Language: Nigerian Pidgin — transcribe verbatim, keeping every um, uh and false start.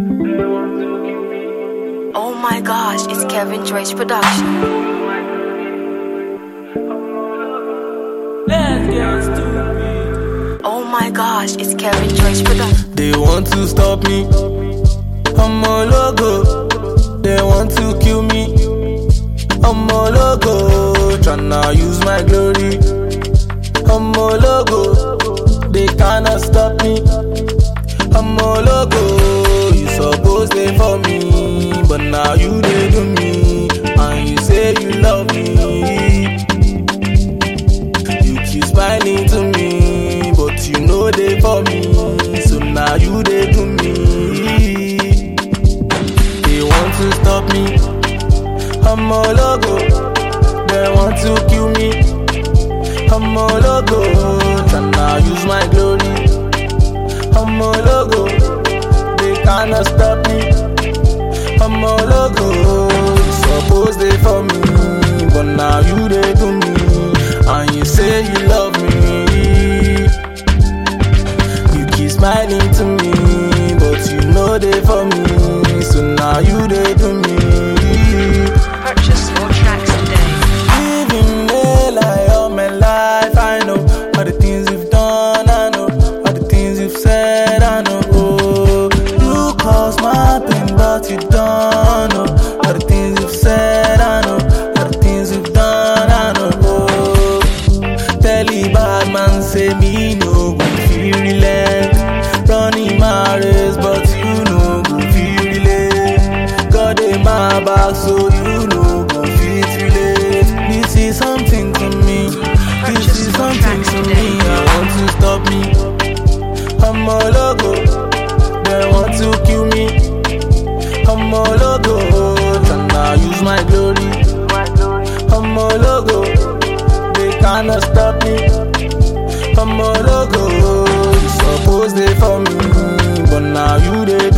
Oh my gosh, it's Kevin Joyce Production. Let's get stupid. Oh my gosh, it's Kevin Joyce Production. They want to stop me, I'm a logo. They want to kill me, I'm a logo. Tryna use my glory, I'm a logo. They cannot stop me, I'm a logo. You suppose they for me, but now you they do me, and you say you love me. You keep smiling to me, but you know they for me, so now you they do me. They want to stop me, I'm a logo. They want to kill me, I'm a logo. Tryna use my glory, I'm a logo. They cannot stop me, I'm a logo. You suppose they for me, but now you they do me, and you say you love me. You keep smiling to me, but you know they for me, so now you they do me. Purchase more tracks today. Living a lie all my life, I know all the things you've done, I know all the things you've said, I know. Oh, you cause my pain, but you don't know all the things you've said, I know all the things you've done, I know. Oh, tell the bad man say me no go feel relent, running my race, but you no go feel relent. God in my back, so you no go feel relent. This is something to me, this is something to me. I want to stop me, I'm a logo. They want to kill me, I'm a logo. Tryna use my glory, I'm a logo. They cannot stop me, I'm a logo. You suppose they for me, but now you they